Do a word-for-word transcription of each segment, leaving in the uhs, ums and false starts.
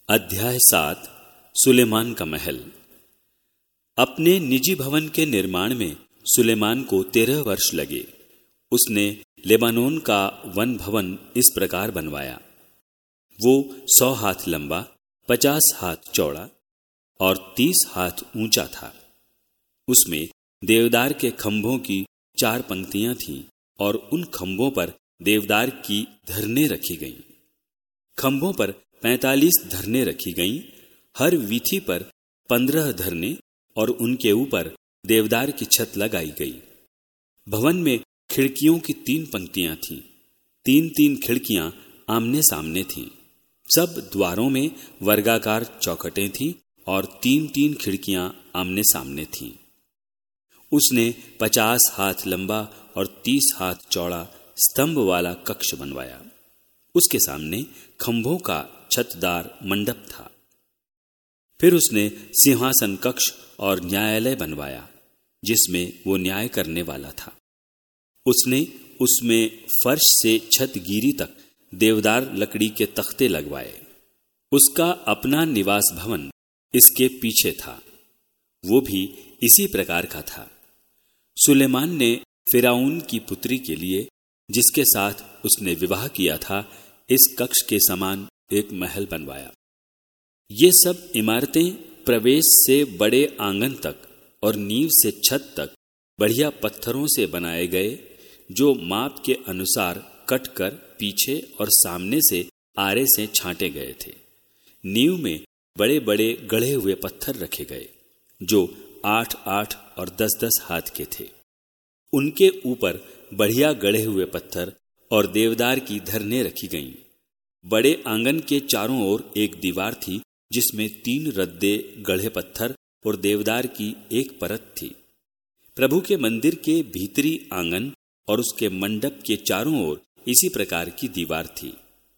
अध्याय सात। सुलेमान का महल। अपने निजी भवन के निर्माण में सुलेमान को तेरह वर्ष लगे। उसने लेबानोन का वन भवन इस प्रकार बनवाया। वो सौ हाथ लंबा, पचास हाथ चौड़ा और तीस हाथ ऊंचा था। उसमें देवदार के खंभों की चार पंक्तियां थीं और उन खंभों पर देवदार की धरनें रखी गईं। खंभों पर पैंतालीस धरनें रखी गईं। हर वीथी पर पंद्रह धरनें और उनके ऊपर देवदार की छत लगाई गई। भवन में खिड़कियों की तीन पंक्तियां थीं। तीन तीन खिड़कियां आमने सामने थीं। सब द्वारों में वर्गाकार चौखटें थीं और तीन तीन खिड़कियां आमने सामने थीं। उसने पचास हाथ लंबा और तीस हाथ चौड़ा स्तंभ वाला कक्ष बनवाया। उसके सामने खंभों का छतदार मंडप था। फिर उसने सिंहासन कक्ष और न्यायालय बनवाया, जिसमें वो न्याय करने वाला था। उसने उसमें फर्श से छत गिरी तक देवदार लकड़ी के तख्ते लगवाए। उसका अपना निवास भवन इसके पीछे था। वो भी इसी प्रकार का था। सुलेमान ने फिरौन की पुत्री के लिए, जिसके साथ उसने विवाह किया था, इस कक्ष के समान एक महल बनवाया। ये सब इमारतें प्रवेश से बड़े आंगन तक और नींव से छत तक बढ़िया पत्थरों से बनाए गए, जो माप के अनुसार कटकर पीछे और सामने से आरे से छांटे गए थे। नींव में बड़े बड़े गढ़े हुए पत्थर रखे गए, जो आठ आठ और दस दस हाथ के थे। उनके ऊपर बढ़िया गढ़े हुए पत्थर और देवदार की धरनें रखी गईं। बड़े आंगन के चारों ओर एक दीवार थी, जिसमें तीन रद्दे गढ़े पत्थर और देवदार की एक परत थी। प्रभु के मंदिर के भीतरी आंगन और उसके मंडप के चारों ओर इसी प्रकार की दीवार थी।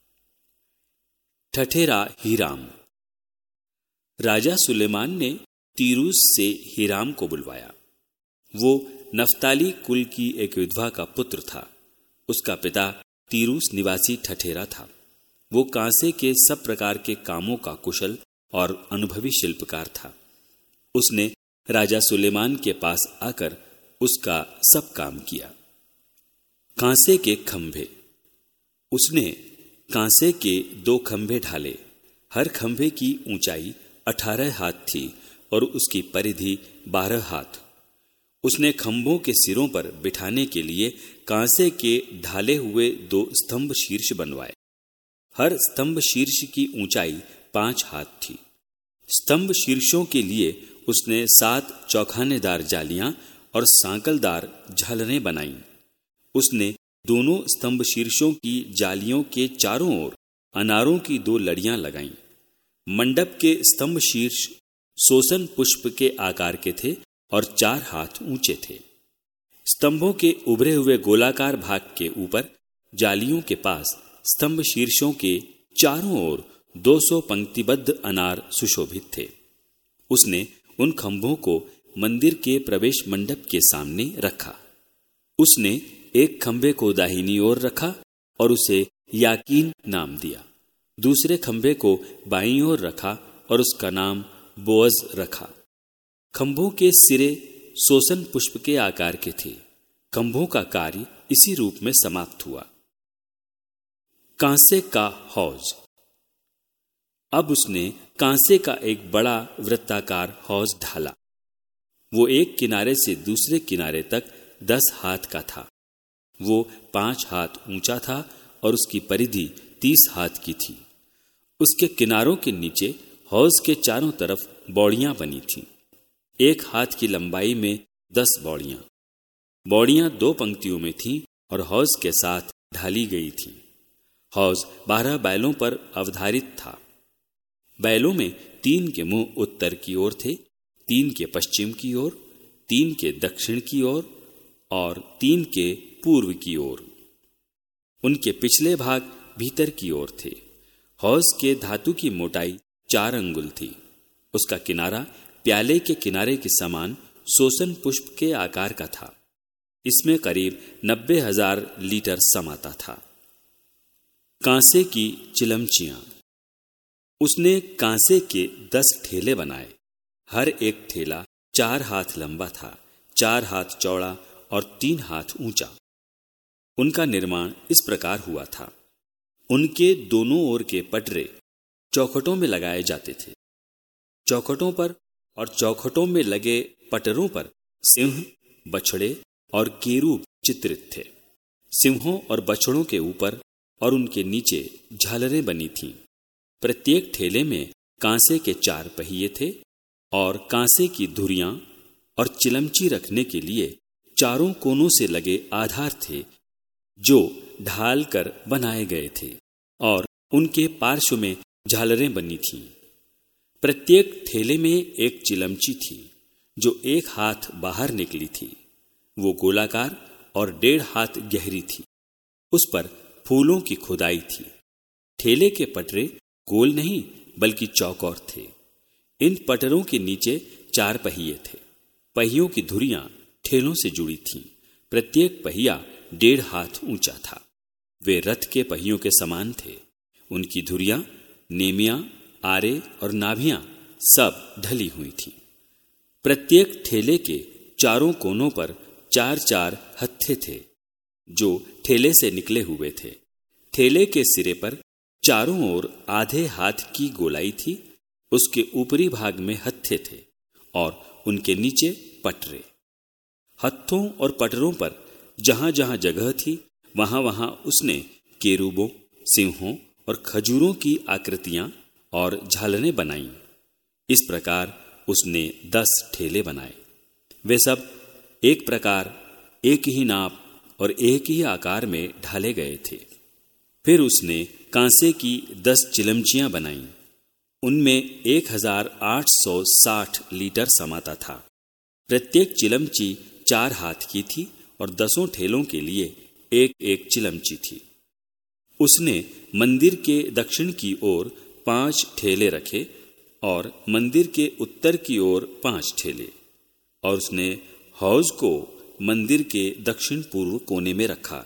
ठठेरा हीराम। राजा सुलेमान ने तीरूस से हीराम को बुलवाया। वो नफ्ताली कुल की एक विधवा का पुत्र था। उसका पिता तीरूस निवासी ठठेरा था। वो कांसे के सब प्रकार के कामों का कुशल और अनुभवी शिल्पकार था। उसने राजा सुलेमान के पास आकर उसका सब काम किया। कांसे के खंभे। उसने कांसे के दो खंभे ढाले। हर खंभे की ऊंचाई अठारह हाथ थी और उसकी परिधि बारह हाथ। उसने खंभों के सिरों पर बिठाने के लिए कांसे के ढाले हुए दो स्तंभ शीर्ष बनवाए। हर स्तंभ शीर्ष की ऊंचाई पांच हाथ थी। स्तंभ शीर्षों के लिए उसने सात चौखानेदार जालियां और सांकलदार झालरें बनाईं। उसने दोनों स्तंभ शीर्षों की जालियों के चारों ओर अनारों की दो लड़ियां लगाईं। मंडप के स्तंभ शीर्ष सोसन पुष्प के आकार के थे और चार हाथ ऊंचे थे। स्तंभों के उभरे हुए गोलाकार भाग के ऊपर जालियों के पास स्तंभ शीर्षों के चारों ओर दो सौ पंक्तिबद्ध अनार सुशोभित थे। उसने उन खंभों को मंदिर के प्रवेश मंडप के सामने रखा। उसने एक खंभे को दाहिनी ओर रखा और उसे याकीन नाम दिया। दूसरे खंभे को बाईं ओर रखा और उसका नाम बोअज रखा। खंभों के सिरे सोसन पुष्प के आकार के थे। खंभों का कार्य इसी रूप में समाप्त हुआ। कांसे का हौज। अब उसने कांसे का एक बड़ा वृत्ताकार हौज ढाला। वो एक किनारे से दूसरे किनारे तक दस हाथ का था। वो पांच हाथ ऊंचा था और उसकी परिधि तीस हाथ की थी। उसके किनारों के नीचे हौज के चारों तरफ बौड़ियां बनी थीं। एक हाथ की लंबाई में दस बौड़ियां। बौड़ियां दो पंक्तियों में थीं और हौज के साथ ढाली गई थीं। हौज बारह बैलों पर अवधारित था। बैलों में तीन के मुंह उत्तर की ओर थे, तीन के पश्चिम की ओर, तीन के दक्षिण की ओर और तीन के पूर्व की ओर। उनके पिछले भाग भीतर की ओर थे। हौज के धातु की मोटाई चार अंगुल थी। उसका किनारा प्याले के किनारे के समान सोसन पुष्प के आकार का था। इसमें करीब नब्बे हजार लीटर समाता था। कांसे की चिलमचियां। उसने कांसे के दस ठेले बनाए। हर एक ठेला चार हाथ लंबा था, चार हाथ चौड़ा और तीन हाथ ऊंचा। उनका निर्माण इस प्रकार हुआ था। उनके दोनों ओर के पटरे चौखटों में लगाए जाते थे। चौखटों पर और चौखटों में लगे पटरों पर सिंह, बछड़े और केरूब चित्रित थे। सिंहों और बछड़ों के ऊपर और उनके नीचे झालरें बनी थीं। प्रत्येक ठेले में कांसे के चार पहिए थे और कांसे की धुरियां और चिलमची रखने के लिए चारों कोनों से लगे आधार थे, जो ढाल कर बनाए गए थे, और उनके पार्श्व में झालरें बनी थीं। प्रत्येक ठेले में एक चिलमची थी, जो एक हाथ बाहर निकली थी। वो गोलाकार और डेढ़ हाथ गहरी थी। उस पर फूलों की खुदाई थी। ठेले के पटरे गोल नहीं बल्कि चौकोर थे। इन पटरों के नीचे चार पहिए थे। पहियों की धुरियां ठेलों से जुड़ी थीं। प्रत्येक पहिया डेढ़ हाथ ऊंचा था। वे रथ के पहियों के समान थे। उनकी धुरियां, नेमियां, आरे और नाभियां सब ढली हुई थीं। प्रत्येक ठेले के चारों कोनों पर चार चार हत्थे थे, जो ठेले से निकले हुए थे। ठेले के सिरे पर चारों ओर आधे हाथ की गोलाई थी। उसके ऊपरी भाग में हत्थे थे और उनके नीचे पटरे। हत्थों और पटरों पर जहां जहां जगह थी, वहां वहां उसने केरूबों, सिंहों और खजूरों की आकृतियां और झालरें बनाईं। इस प्रकार उसने दस ठेले बनाए। वे सब एक प्रकार, एक ही नाप और एक ही आकार में ढाले गए थे। फिर उसने कांसे की दस चिलमचियां बनाईं। उनमें एक हजार आठ सौ साठ लीटर समाता था। प्रत्येक चिलमची चार हाथ की थी और दसों ठेलों के लिए एक एक चिलमची थी। उसने मंदिर के दक्षिण की ओर पांच ठेले रखे और मंदिर के उत्तर की ओर पांच ठेले, और उसने हौज को मंदिर के दक्षिण पूर्व कोने में रखा।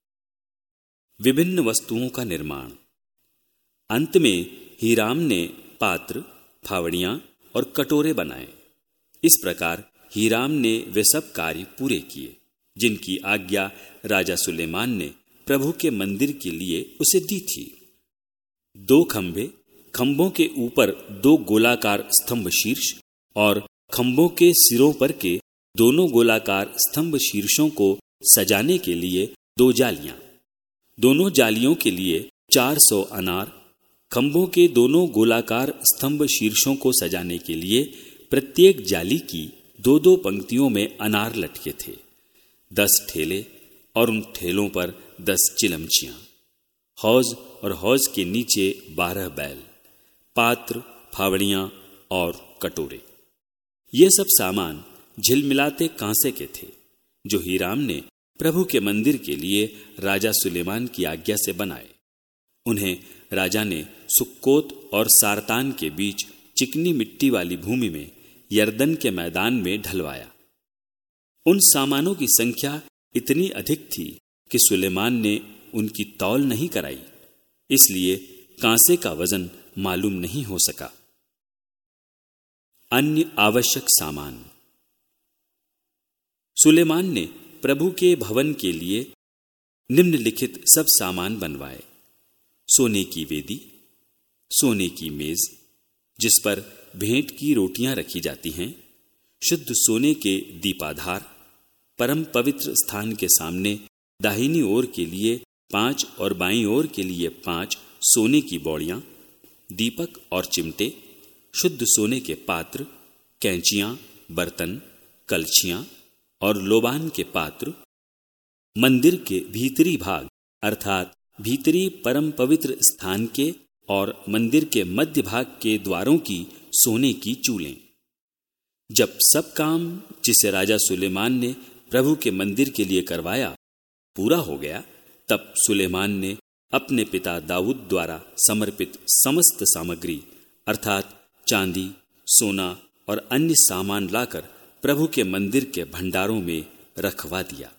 विभिन्न वस्तुओं का निर्माण। अंत में हीराम ने पात्र, फावड़ियां और कटोरे बनाए। इस प्रकार हीराम ने वे सब कार्य पूरे किए, जिनकी आज्ञा राजा सुलेमान ने प्रभु के मंदिर के लिए उसे दी थी। दो खंभे, खंभों के ऊपर दो गोलाकार स्तंभ शीर्ष और खंभों के सिरों पर के दोनों गोलाकार स्तंभ शीर्षों को सजाने के लिए दो जालियां। दोनों जालियों के लिए चार सौ अनार। खंभों के दोनों गोलाकार स्तंभ शीर्षों को सजाने के लिए प्रत्येक जाली की दो दो पंक्तियों में अनार लटके थे। दस ठेले और उन ठेलों पर दस चिलमचियां। हौज और हौज के नीचे बारह बैल, पात्र, फावड़ियां और कटोरे। ये सब सामान झिलमिलाते कांसे के थे, जो हीराम ने प्रभु के मंदिर के लिए राजा सुलेमान की आज्ञा से बनाए। उन्हें राजा ने सुक्कोत और सारतान के बीच चिकनी मिट्टी वाली भूमि में यरदन के मैदान में ढलवाया। उन सामानों की संख्या इतनी अधिक थी कि सुलेमान ने उनकी तौल नहीं कराई, इसलिए कांसे का वजन मालूम नहीं हो सका। अन्य आवश्यक सामान। सुलेमान ने प्रभु के भवन के लिए निम्नलिखित सब सामान बनवाए। सोने की वेदी, सोने की मेज जिस पर भेंट की रोटियां रखी जाती हैं, शुद्ध सोने के दीपाधार, परम पवित्र स्थान के सामने दाहिनी ओर के लिए पांच और बाईं ओर के लिए पांच सोने की बौड़ियां, दीपक और चिमटे, शुद्ध सोने के पात्र, कैंचियां, बर्तन, कलछियां और लोबान के पात्र। मंदिर के भीतरी भाग अर्थात भीतरी परम पवित्र स्थान के और मंदिर के मध्य भाग के द्वारों की सोने की चूलें। जब सब काम जिसे राजा सुलेमान ने प्रभु के मंदिर के लिए करवाया पूरा हो गया, तब सुलेमान ने अपने पिता दाऊद द्वारा समर्पित समस्त सामग्री अर्थात चांदी, सोना और अन्य सामान लाकर प्रभु के मंदिर के भंडारों में रखवा दिया।